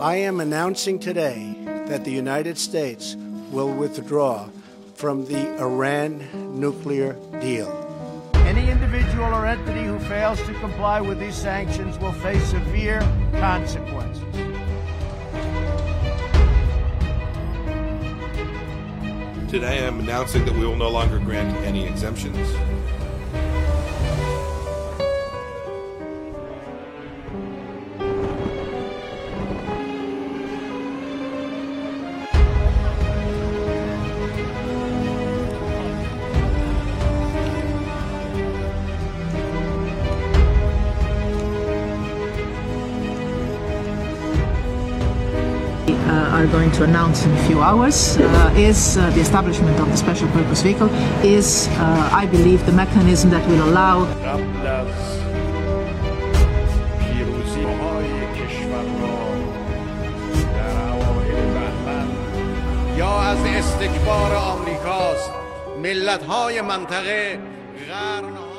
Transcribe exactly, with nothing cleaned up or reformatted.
I am announcing today that the United States will withdraw from the Iran nuclear deal. Any individual or entity who fails to comply with these sanctions will face severe consequences. Today I'm announcing that we will no longer grant any exemptions. Uh, are going to announce in a few hours uh, is uh, the establishment of the special purpose vehicle is, uh, I believe, the mechanism that will allow یا از استکبار آمریکاست ملت‌های منطقه غرق